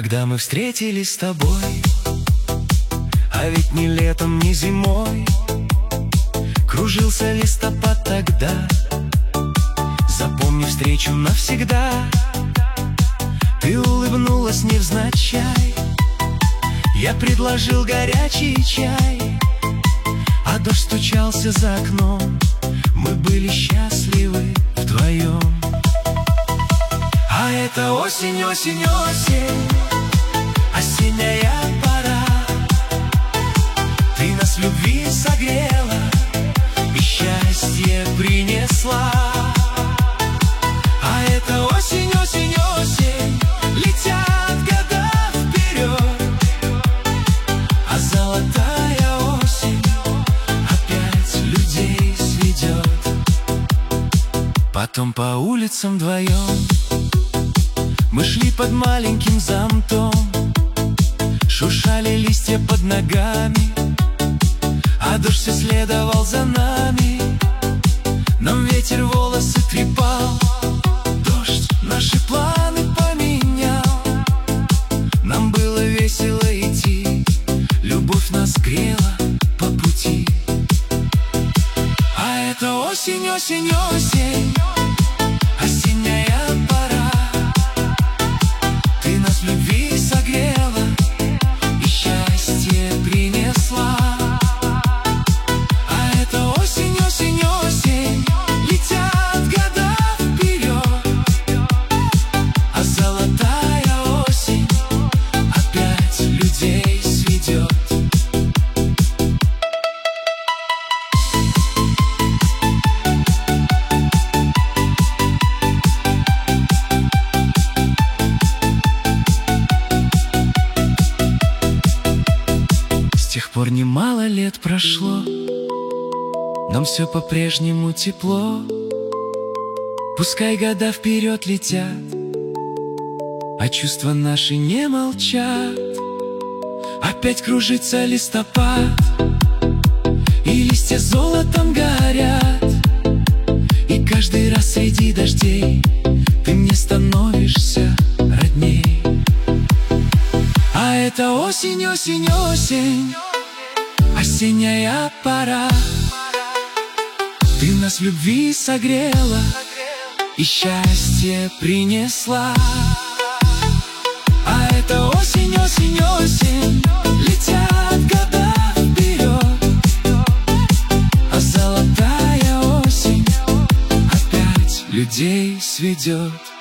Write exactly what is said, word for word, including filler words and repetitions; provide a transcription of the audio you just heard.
Когда мы встретились с тобой, а ведь ни летом, ни зимой, кружился листопад тогда. Запомни встречу навсегда. Ты улыбнулась невзначай, я предложил горячий чай, а дождь стучался за окном. Мы были счастливы вдвоем. А это осень, осень, осень, осенняя пора. Ты нас в любви согрела и счастье принесла. А это осень, осень, осень, летят года вперед, а золотая осень опять людей сведет. Потом по улицам вдвоем мы шли под маленьким зонтом, шуршали листья под ногами, а дождь все следовал за нами. Нам ветер волосы трепал, дождь наши планы поменял. Нам было весело идти, любовь нас грела по пути. А это осень, осень, осень, осенняя пора. Ты нас в любви согрела и счастье принесла. А это осень, осень, осень, летят года вперед, а золотая осень опять людей сведет. С тех пор немало лет прошло, нам все по-прежнему тепло. Пускай года вперед летят, а чувства наши не молчат. Опять кружится листопад, и листья золотом горят. И каждый раз среди дождей ты мне становишься родней. А это осень, осень, осень, осенняя пора. Ты нас в любви согрела и счастье принесла. А это осень, осень, осень, летят года вперед, а золотая осень опять людей сведет.